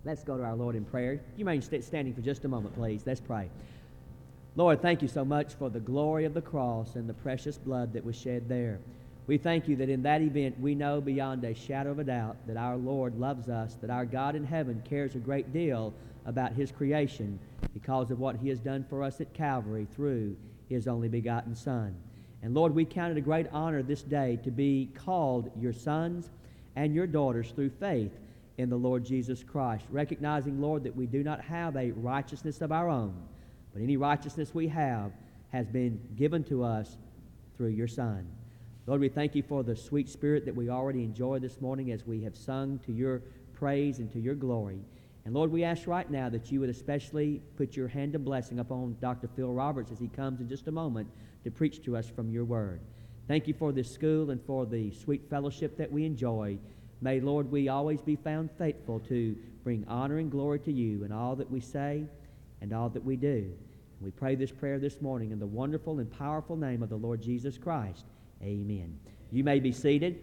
Let's go to our Lord in prayer. You may stay standing for just a moment, please. Let's pray. Lord, thank you so much for the glory of the cross and the precious blood that was shed there. We thank you that in that event we know beyond a shadow of a doubt that our Lord loves us, that our God in heaven cares a great deal about His creation because of what He has done for us at Calvary through His only begotten Son. And Lord, we count it a great honor this day to be called your sons and your daughters through faith in the Lord Jesus Christ, recognizing, Lord, that we do not have a righteousness of our own, but any righteousness we have has been given to us through your Son. Lord, we thank you for the sweet spirit that we already enjoy this morning as we have sung to your praise and to your glory. And Lord, we ask right now that you would especially put your hand of blessing upon Dr. Phil Roberts as he comes in just a moment to preach to us from your word. Thank you for this school and for the sweet fellowship that we enjoy. May, Lord, we always be found faithful to bring honor and glory to you in all that we say and all that we do. And we pray this prayer this morning in the wonderful and powerful name of the Lord Jesus Christ. Amen. You may be seated.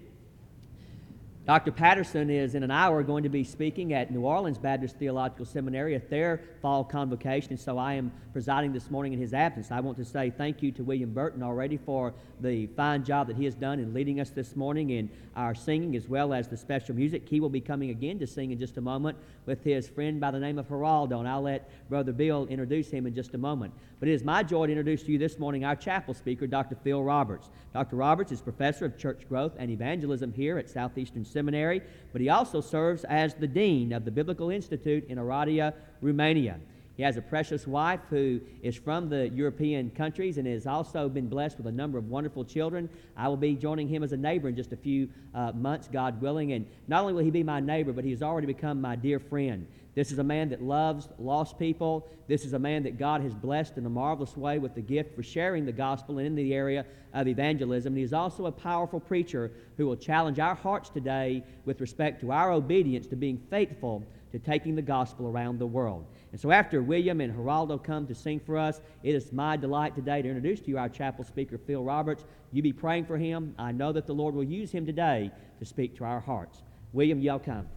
Dr. Patterson is in an hour going to be speaking at New Orleans Baptist Theological Seminary at their fall convocation, and so I am presiding this morning in his absence. I want to say thank you to William Burton already for the fine job that he has done in leading us this morning in our singing as well as the special music. He will be coming again to sing in just a moment with his friend by the name of Geraldo, and I'll let Brother Bill introduce him in just a moment. But it is my joy to introduce to you this morning our chapel speaker, Dr. Phil Roberts. Dr. Roberts is professor of church growth and evangelism here at Southeastern Seminary, but he also serves as the dean of the Biblical Institute in Oradea, Romania. He has a precious wife who is from the European countries and has also been blessed with a number of wonderful children. I will be joining him as a neighbor in just a few months, God willing, and not only will he be my neighbor, but he has already become my dear friend. This is a man that loves lost people. This is a man that God has blessed in a marvelous way with the gift for sharing the gospel in the area of evangelism. And he is also a powerful preacher who will challenge our hearts today with respect to our obedience to being faithful to taking the gospel around the world. And so after William and Geraldo come to sing for us, it is my delight today to introduce to you our chapel speaker, Phil Roberts. You be praying for him. I know that the Lord will use him today to speak to our hearts. William, y'all come.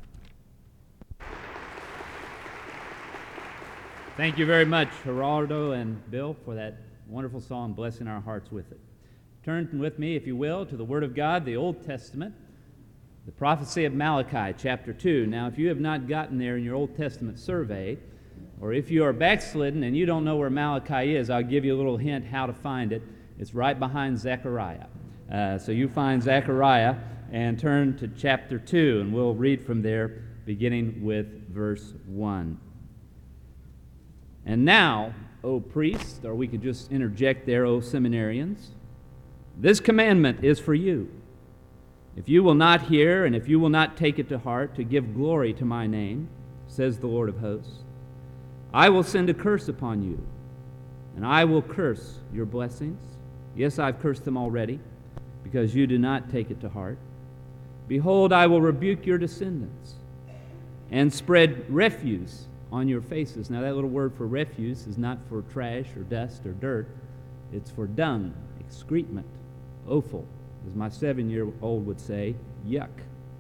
Thank you very much, Geraldo and Bill, for that wonderful song, blessing our hearts with it. Turn with me, if you will, to the Word of God, the Old Testament, the prophecy of Malachi, chapter 2. Now, if you have not gotten there in your Old Testament survey, or if you are backslidden and you don't know where Malachi is, I'll give you a little hint how to find it. It's right behind Zechariah. So you find Zechariah and turn to chapter 2, and we'll read from there, beginning with verse 1. And now, O priests, or we could just interject there, O seminarians, this commandment is for you. If you will not hear, and if you will not take it to heart to give glory to my name, says the Lord of hosts, I will send a curse upon you, and I will curse your blessings. Yes, I've cursed them already, because you do not take it to heart. Behold, I will rebuke your descendants, and spread refuse on your faces. Now that little word for refuse is not for trash or dust or dirt. It's for dung, excrement, offal, as my 7-year-old would say, yuck.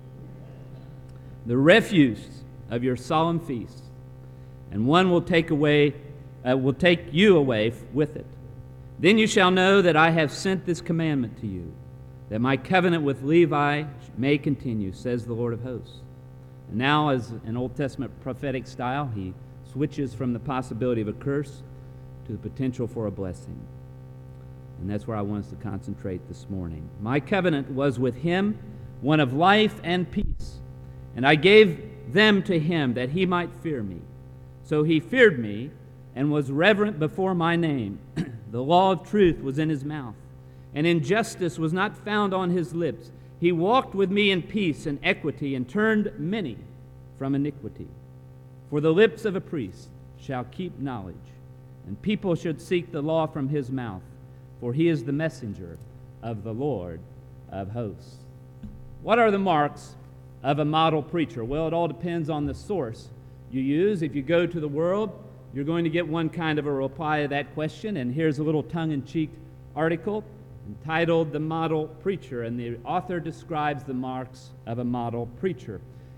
The refuse of your solemn feasts, and one will take you away with it. Then you shall know that I have sent this commandment to you, that my covenant with Levi may continue, says the Lord of hosts. And now, as an Old Testament prophetic style, he switches from the possibility of a curse to the potential for a blessing. And that's where I want us to concentrate this morning. My covenant was with him, one of life and peace, and I gave them to him that he might fear me. So he feared me and was reverent before my name. The law of truth was in his mouth, and injustice was not found on his lips. He walked with me in peace and equity and turned many from iniquity. For the lips of a priest shall keep knowledge, and people should seek the law from his mouth, for he is the messenger of the Lord of hosts. What are the marks of a model preacher? Well, it all depends on the source you use. If you go to the world, you're going to get one kind of a reply to that question, and here's a little tongue-in-cheek article entitled The Model Preacher, and the author describes the marks of a model preacher.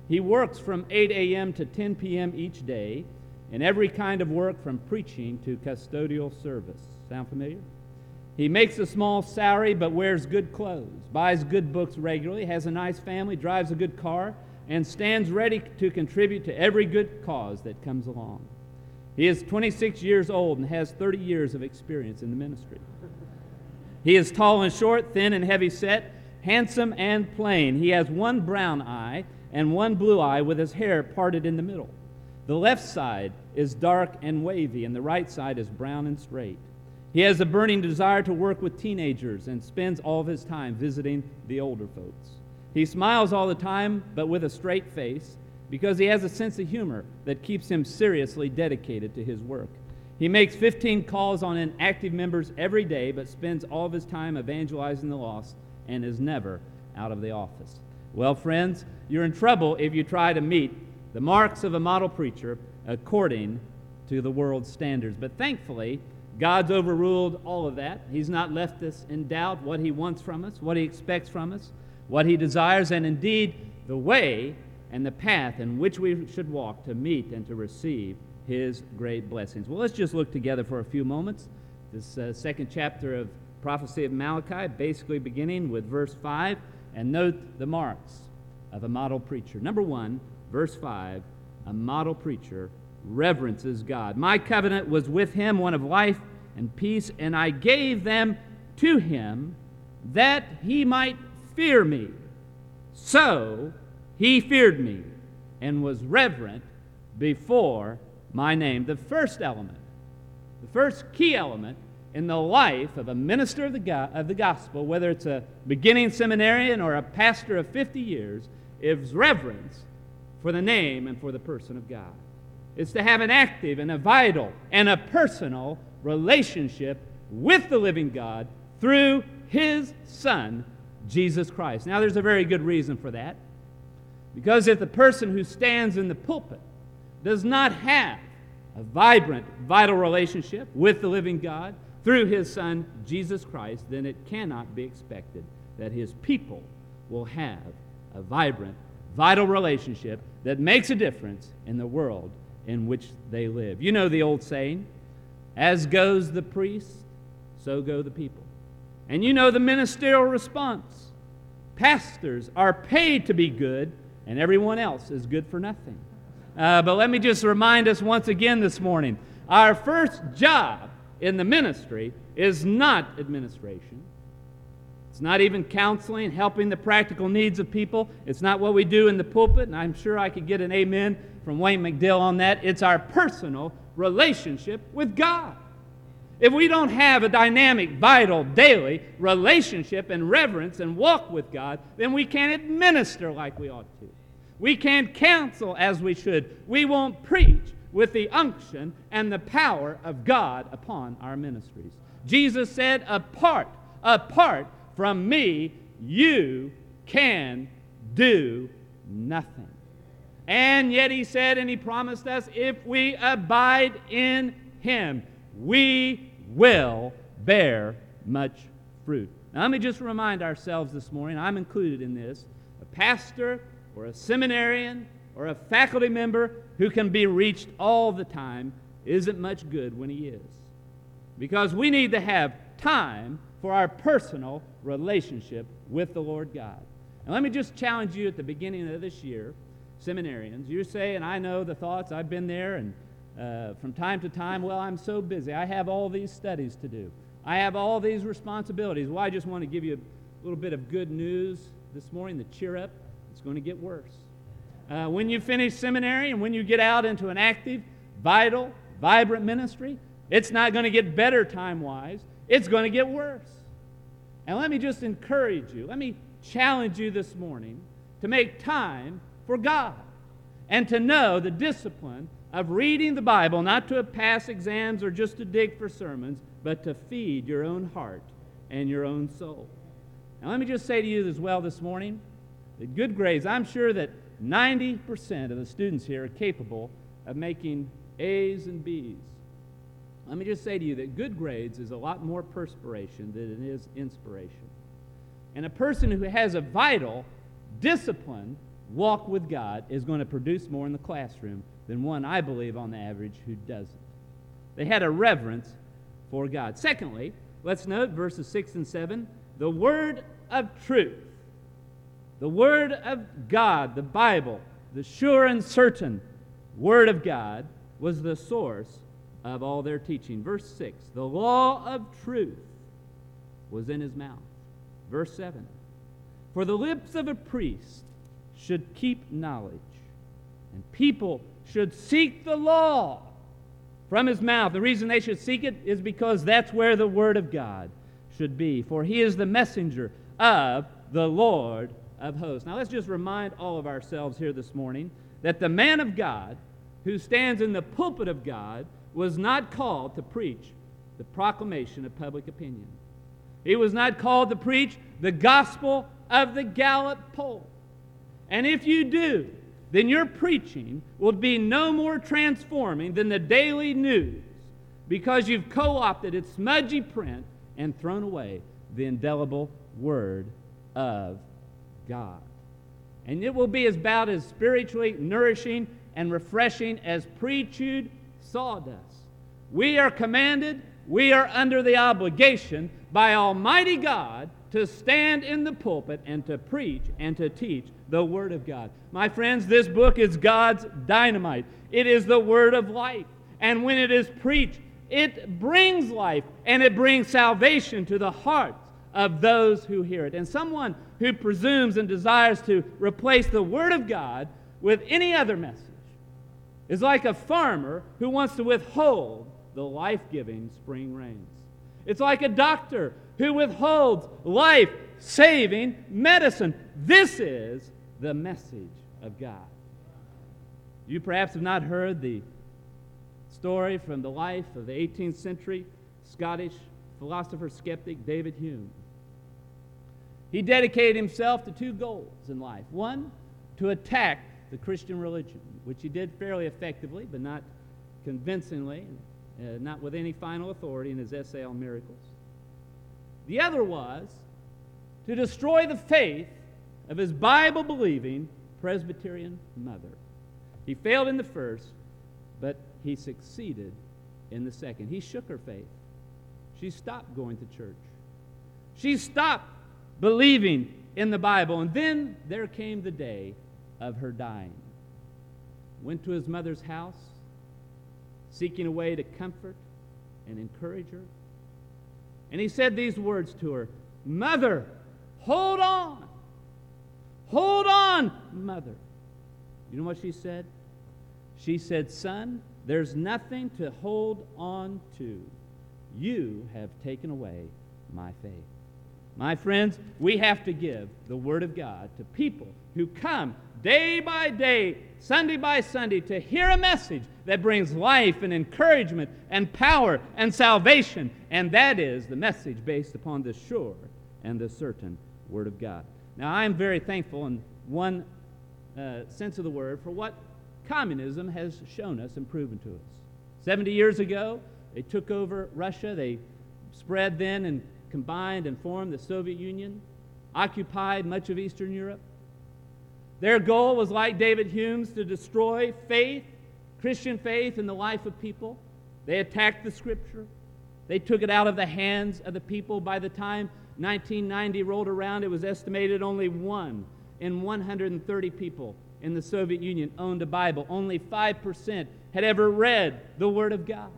He works from 8 a.m. to 10 p.m. each day in every kind of work from preaching to custodial service. Sound familiar? He makes a small salary but wears good clothes, buys good books regularly, has a nice family, drives a good car, and stands ready to contribute to every good cause that comes along. He is 26 years old and has 30 years of experience in the ministry. He is tall and short, thin and heavy set, handsome and plain. He has one brown eye and one blue eye with his hair parted in the middle. The left side is dark and wavy, and the right side is brown and straight. He has a burning desire to work with teenagers and spends all of his time visiting the older folks. He smiles all the time, but with a straight face, because he has a sense of humor that keeps him seriously dedicated to his work. He makes 15 calls on inactive members every day, but spends all of his time evangelizing the lost and is never out of the office. Well, friends, you're in trouble if you try to meet the marks of a model preacher according to the world's standards. But thankfully, God's overruled all of that. He's not left us in doubt what He wants from us, what He expects from us, what He desires, and indeed the way and the path in which we should walk to meet and to receive His great blessings. Well, let's just look together for a few moments. This second chapter of prophecy of Malachi, basically beginning with verse 5, and note the marks of a model preacher. Number 1, verse 5, a model preacher reverences God. My covenant was with him, one of life and peace, and I gave them to him that he might fear me. So he feared me and was reverent before my name. The first element, the first key element in the life of a minister of the gospel, whether it's a beginning seminarian or a pastor of 50 years, is reverence for the name and for the person of God. It's to have an active and a vital and a personal relationship with the living God through His Son, Jesus Christ. Now, there's a very good reason for that. Because if the person who stands in the pulpit does not have a vibrant, vital relationship with the living God through His Son, Jesus Christ, then it cannot be expected that His people will have a vibrant, vital relationship that makes a difference in the world in which they live. You know the old saying, as goes the priest, so go the people. And you know the ministerial response. Pastors are paid to be good, and everyone else is good for nothing. But let me just remind us once again this morning, our first job in the ministry is not administration. It's not even counseling, helping the practical needs of people. It's not what we do in the pulpit, and I'm sure I could get an amen from Wayne McDill on that. It's our personal relationship with God. If we don't have a dynamic, vital, daily relationship and reverence and walk with God, then we can't administer like we ought to. We can't counsel as we should. We won't preach with the unction and the power of God upon our ministries. Jesus said, apart from me, you can do nothing. And yet He said, and He promised us, if we abide in Him, we will bear much fruit. Now let me just remind ourselves this morning, I'm included in this, a pastor or a seminarian or a faculty member who can be reached all the time isn't much good when he is. Because we need to have time for our personal relationship with the Lord God. And let me just challenge you at the beginning of this year, seminarians, you say, and I know the thoughts, I've been there, and from time to time, well, I'm so busy. I have all these studies to do. I have all these responsibilities. Well, I just want to give you a little bit of good news this morning to cheer up. It's going to get worse. When you finish seminary and when you get out into an active, vital, vibrant ministry, it's not going to get better time-wise. It's going to get worse. And let me just encourage you. Let me challenge you this morning to make time for God and to know the discipline of reading the Bible, not to pass exams or just to dig for sermons, but to feed your own heart and your own soul. Now let me just say to you as well this morning, that good grades, I'm sure that 90% of the students here are capable of making A's and B's. Let me just say to you that good grades is a lot more perspiration than it is inspiration. And a person who has a vital, disciplined walk with God is going to produce more in the classroom than one, I believe, on the average who doesn't. They had a reverence for God. Secondly, let's note verses 6 and 7, the word of truth. The word of God, the Bible, the sure and certain word of God, was the source of all their teaching. Verse 6, the law of truth was in his mouth. Verse 7, for the lips of a priest should keep knowledge, and people should seek the law from his mouth. The reason they should seek it is because that's where the word of God should be, for he is the messenger of the Lord of hosts. Now let's just remind all of ourselves here this morning that the man of God who stands in the pulpit of God was not called to preach the proclamation of public opinion. He was not called to preach the gospel of the Gallup poll. And if you do, then your preaching will be no more transforming than the daily news, because you've co-opted its smudgy print and thrown away the indelible word of God. And it will be about as spiritually nourishing and refreshing as pre-chewed sawdust. We are commanded, we are under the obligation by Almighty God to stand in the pulpit and to preach and to teach the Word of God. My friends, this book is God's dynamite. It is the Word of life. And when it is preached, it brings life and it brings salvation to the hearts of those who hear it. And someone who presumes and desires to replace the Word of God with any other message is like a farmer who wants to withhold the life-giving spring rains. It's like a doctor who withholds life-saving medicine. This is the message of God. You perhaps have not heard the story from the life of the 18th century Scottish philosopher-skeptic David Hume. He dedicated himself to two goals in life. One, to attack the Christian religion, which he did fairly effectively, but not convincingly, not with any final authority in his essay on miracles. The other was to destroy the faith of his Bible-believing Presbyterian mother. He failed in the first, but he succeeded in the second. He shook her faith. She stopped going to church. She stopped believing in the Bible. And then there came the day of her dying. Went to his mother's house, seeking a way to comfort and encourage her. And he said these words to her, "Mother, hold on. Hold on, mother." You know what she said? She said, "Son, there's nothing to hold on to. You have taken away my faith." My friends, we have to give the Word of God to people who come day by day, Sunday by Sunday, to hear a message that brings life and encouragement and power and salvation. And that is the message based upon the sure and the certain Word of God. Now, I am very thankful in one sense of the word for what communism has shown us and proven to us. 70 years ago, they took over Russia. They spread then and combined and formed the Soviet Union, occupied much of Eastern Europe. Their goal was, like David Hume's, to destroy faith, Christian faith in the life of people. They attacked the Scripture. They took it out of the hands of the people. By the time 1990 rolled around, it was estimated only 1 in 130 people in the Soviet Union owned a Bible. Only 5% had ever read the Word of God.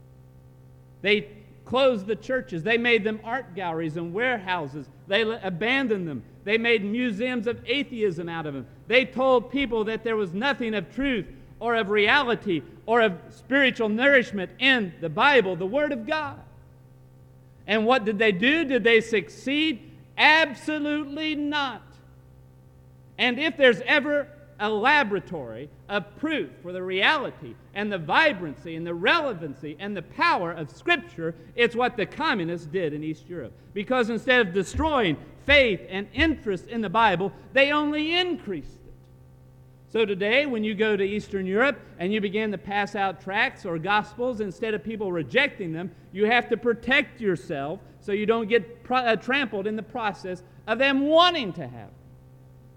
They closed the churches. They made them art galleries and warehouses. They abandoned them. They made museums of atheism out of them. They told people that there was nothing of truth or of reality or of spiritual nourishment in the Bible, the Word of God. And what did they do? Did they succeed? Absolutely not. And if there's ever a laboratory of proof for the reality and the vibrancy and the relevancy and the power of Scripture, it's what the communists did in East Europe. Because instead of destroying faith and interest in the Bible, they only increased it. So today, when you go to Eastern Europe and you begin to pass out tracts or gospels, instead of people rejecting them, you have to protect yourself so you don't get trampled in the process of them wanting to have them.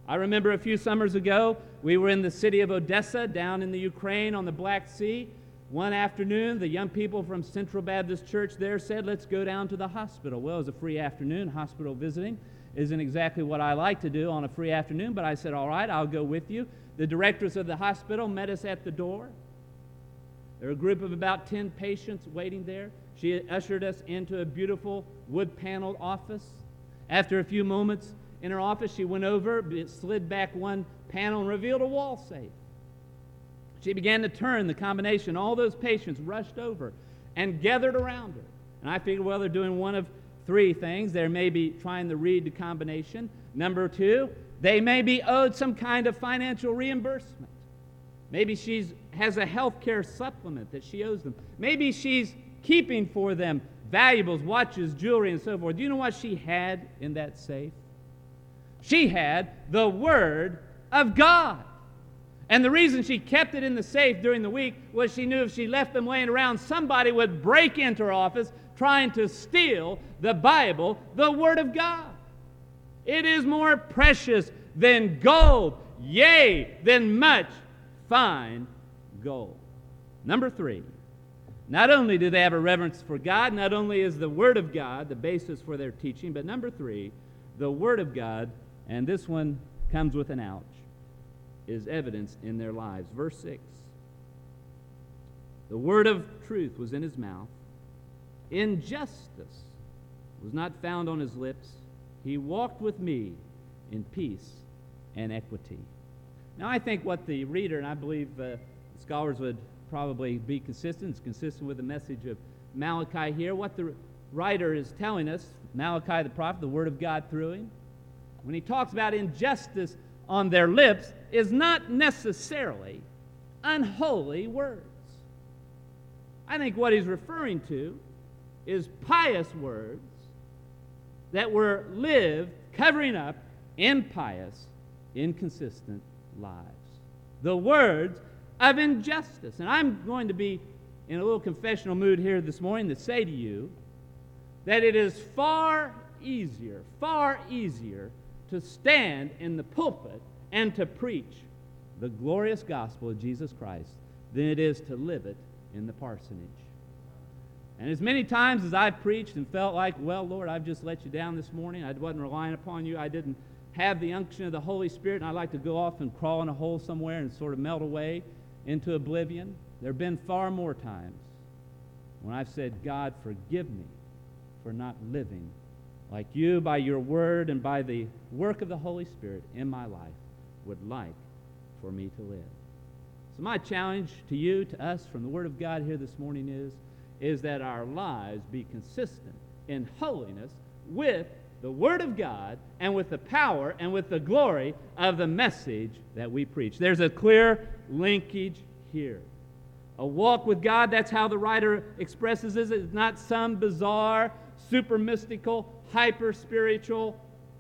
I remember a few summers ago, we were in the city of Odessa, down in the Ukraine on the Black Sea. One afternoon, the young people from Central Baptist Church there said, let's go down to the hospital. Well, it was a free afternoon. Hospital visiting isn't exactly what I like to do on a free afternoon, but I said, all right, I'll go with you. The directress of the hospital met us at the door. There were a group of about 10 patients waiting there. She ushered us into a beautiful wood-paneled office. After a few moments in her office, she went over, slid back one panel, and revealed a wall safe. She began to turn the combination. All those patients rushed over and gathered around her. And I figured, well, they're doing one of three things. They may be trying to read the combination. Number two, they may be owed some kind of financial reimbursement. Maybe she has a health care supplement that she owes them. Maybe she's keeping for them valuables, watches, jewelry, and so forth. Do you know what she had in that safe? She had the Word of God. And the reason she kept it in the safe during the week was she knew if she left them laying around, somebody would break into her office trying to steal the Bible, the Word of God. It is more precious than gold, yea, than much fine gold. Number three, not only do they have a reverence for God, not only is the Word of God the basis for their teaching, but number three, the Word of God, and this one comes with an ouch, is evidenced in their lives. Verse 6, the word of truth was in his mouth. Injustice was not found on his lips. He walked with me in peace and equity. Now, I think what the reader, and I believe scholars would probably be consistent, it's consistent with the message of Malachi here. What the writer is telling us, Malachi the prophet, the word of God through him, when he talks about injustice on their lips, is not necessarily unholy words. I think what he's referring to is pious words that were lived covering up impious, inconsistent lives. The words of injustice. And I'm going to be in a little confessional mood here this morning to say to you that it is far easier to stand in the pulpit and to preach the glorious gospel of Jesus Christ than it is to live it in the parsonage. And as many times as I've preached and felt like, well, Lord, I've just let you down this morning. I wasn't relying upon you. I didn't have the unction of the Holy Spirit, and I'd like to go off and crawl in a hole somewhere and sort of melt away into oblivion. There have been far more times when I've said, God, forgive me for not living like you by your word and by the work of the Holy Spirit in my life would like for me to live. So my challenge to you, to us, from the Word of God here this morning is that our lives be consistent in holiness with the Word of God and with the power and with the glory of the message that we preach. There's a clear linkage here. A walk with God, that's how the writer expresses it. It's not some bizarre, super mystical, hyper spiritual,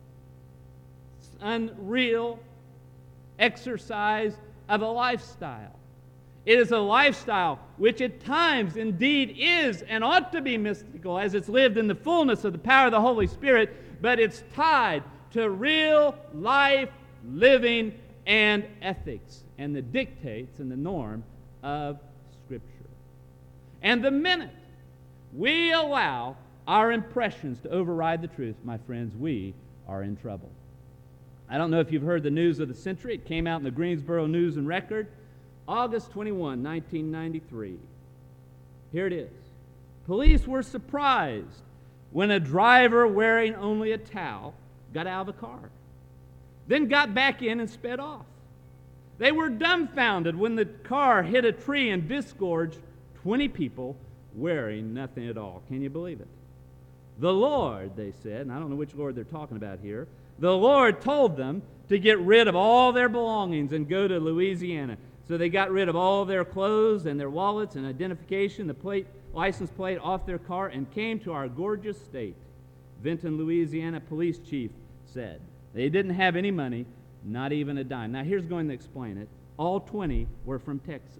unreal exercise of a lifestyle. It is a lifestyle which at times indeed is and ought to be mystical as it's lived in the fullness of the power of the Holy Spirit, but it's tied to real life living and ethics and the dictates and the norm of Scripture. And the minute we allow our impressions to override the truth, my friends, we are in trouble. I don't know if you've heard the news of the century. It came out in the Greensboro News and Record, August 21, 1993. Here it is. Police were surprised when a driver wearing only a towel got out of the car, then got back in and sped off. They were dumbfounded when the car hit a tree and disgorged 20 people wearing nothing at all. Can you believe it? The Lord, they said, and I don't know which Lord they're talking about here, the Lord told them to get rid of all their belongings and go to Louisiana. So they got rid of all their clothes and their wallets and identification, the license plate off their car, and came to our gorgeous state. Vinton, Louisiana police chief said they didn't have any money, not even a dime. Now here's going to explain it. All 20 were from Texas.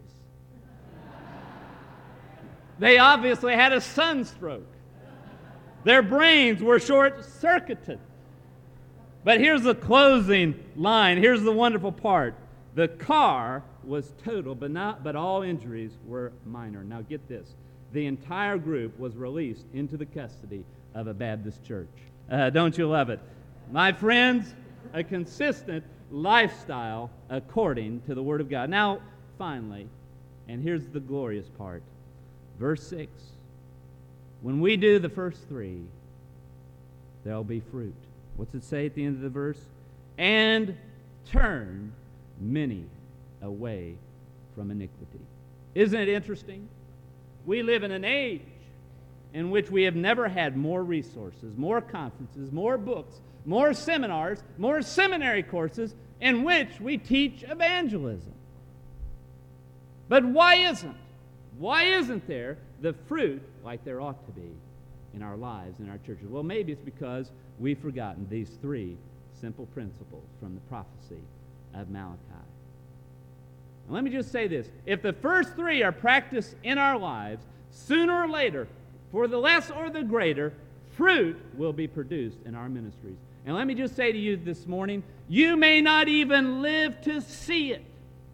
They obviously had a sunstroke. Their brains were short-circuited. But here's the closing line. Here's the wonderful part. The car was total, but all injuries were minor. Now get this. The entire group was released into the custody of a Baptist church. Don't you love it? My friends, a consistent lifestyle according to the Word of God. Now, finally, and here's the glorious part. Verse 6. When we do the first three, there'll be fruit. What's it say at the end of the verse? And turn many away from iniquity. Isn't it interesting? We live in an age in which we have never had more resources, more conferences, more books, more seminars, more seminary courses in which we teach evangelism. But why isn't there the fruit like there ought to be in our lives, in our churches? Well, maybe it's because we've forgotten these three simple principles from the prophecy of Malachi. And let me just say this. If the first three are practiced in our lives, sooner or later, for the less or the greater, fruit will be produced in our ministries. And let me just say to you this morning, you may not even live to see it.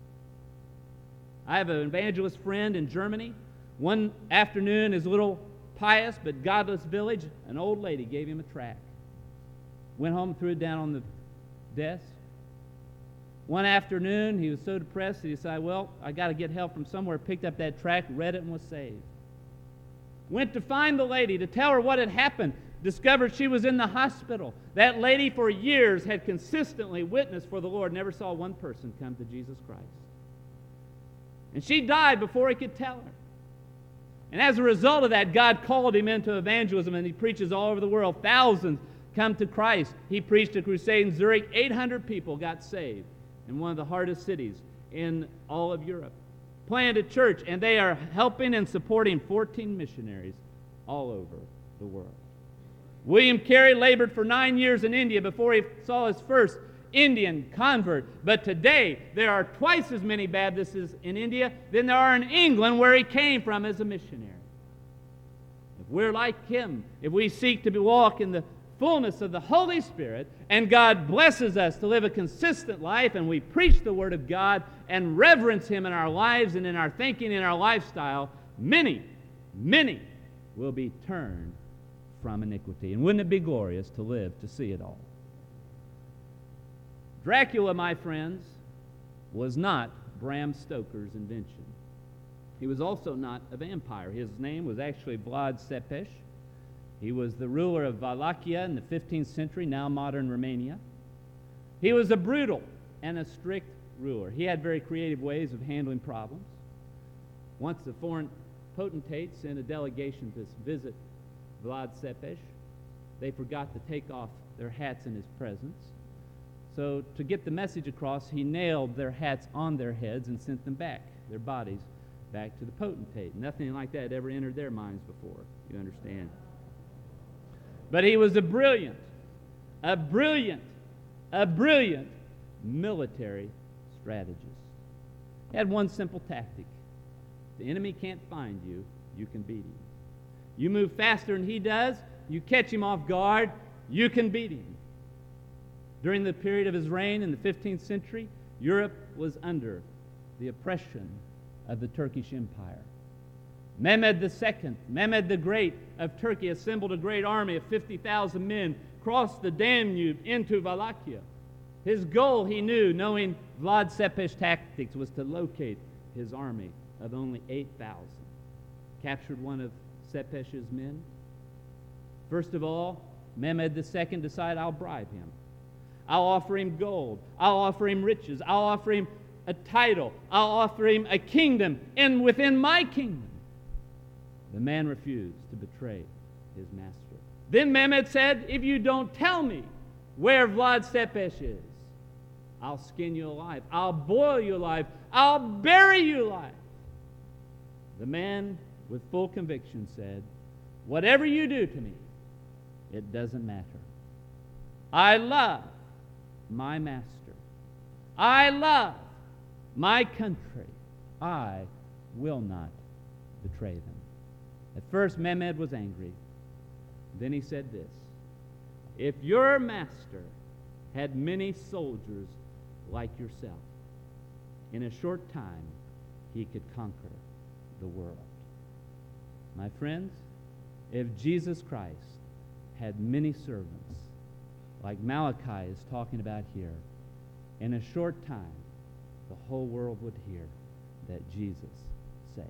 I have an evangelist friend in Germany. One afternoon, his little pious but godless village, an old lady gave him a tract. Went home and threw it down on the desk. One afternoon, he was so depressed, he decided, well, I got to get help from somewhere. Picked up that tract, read it, and was saved. Went to find the lady to tell her what had happened. Discovered she was in the hospital. That lady for years had consistently witnessed for the Lord, never saw one person come to Jesus Christ. And she died before he could tell her. And as a result of that, God called him into evangelism, and he preaches all over the world. Thousands come to Christ. He preached a crusade in Zurich. 800 people got saved in one of the hardest cities in all of Europe. Planted a church, and they are helping and supporting 14 missionaries all over the world. William Carey labored for 9 years in India before he saw his first Indian convert. But today, there are twice as many Baptists in India than there are in England, where he came from as a missionary. If we're like him, if we seek to walk in the fullness of the Holy Spirit, and God blesses us to live a consistent life, and we preach the Word of God and reverence Him in our lives and in our thinking, in our lifestyle, many, many will be turned from iniquity. And wouldn't it be glorious to live to see it all? Dracula, my friends, was not Bram Stoker's invention. He was also not a vampire. His name was actually Vlad Țepeș. He was the ruler of Wallachia in the 15th century, now modern Romania. He was a brutal and a strict ruler. He had very creative ways of handling problems. Once a foreign potentate sent a delegation to visit Vlad Țepeș. They forgot to take off their hats in his presence. So to get the message across, he nailed their hats on their heads and sent them back, their bodies back to the potentate. Nothing like that ever entered their minds before, you understand. But he was a brilliant military strategist. He had one simple tactic. The enemy can't find you, you can beat him. You move faster than he does, you catch him off guard, you can beat him. During the period of his reign in the 15th century, Europe was under the oppression of the Turkish Empire. Mehmed II, Mehmed the Great of Turkey, assembled a great army of 50,000 men, crossed the Danube into Wallachia. His goal, he knew, knowing Vlad Țepeș's tactics, was to locate his army of only 8,000. Captured one of Țepeș's men. First of all, Mehmed II decided, I'll bribe him. I'll offer him gold. I'll offer him riches. I'll offer him a title. I'll offer him a kingdom, and within my kingdom. The man refused to betray his master. Then Mehmed said, if you don't tell me where Vlad Țepeș is, I'll skin you alive. I'll boil you alive. I'll bury you alive. The man, with full conviction, said, whatever you do to me, it doesn't matter. I love my master. I love my country. I will not betray them. At first, Mehmed was angry. Then he said this, if your master had many soldiers like yourself. In a short time, he could conquer the world. My friends, if Jesus Christ had many servants, like Malachi is talking about here, in a short time, the whole world would hear that Jesus saves.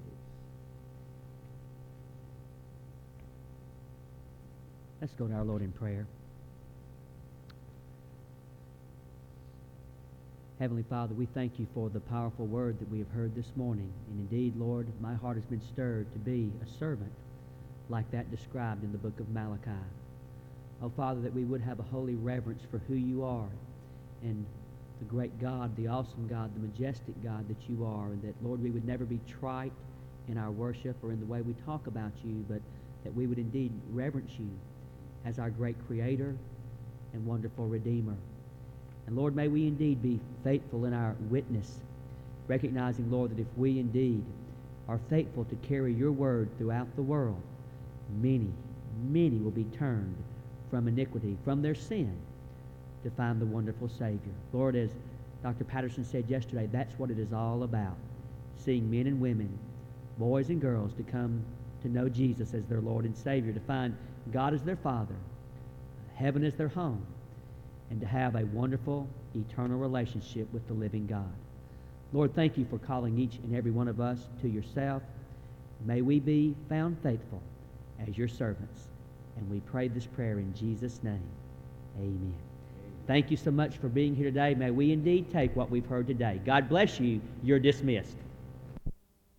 Let's go to our Lord in prayer. Heavenly Father, we thank you for the powerful word that we have heard this morning. And indeed, Lord, my heart has been stirred to be a servant like that described in the book of Malachi. Oh, Father, that we would have a holy reverence for who you are and the great God, the awesome God, the majestic God that you are, and that, Lord, we would never be trite in our worship or in the way we talk about you, but that we would indeed reverence you as our great Creator and wonderful Redeemer. And Lord, may we indeed be faithful in our witness, recognizing, Lord, that if we indeed are faithful to carry your word throughout the world, many, many will be turned from iniquity, from their sin, to find the wonderful Savior. Lord, as Dr. Patterson said yesterday, that's what it is all about, seeing men and women, boys and girls, to come to know Jesus as their Lord and Savior, to find God as their Father, heaven as their home, and to have a wonderful, eternal relationship with the living God. Lord, thank you for calling each and every one of us to yourself. May we be found faithful as your servants. And we pray this prayer in Jesus' name. Amen. Thank you so much for being here today. May we indeed take what we've heard today. God bless you. You're dismissed.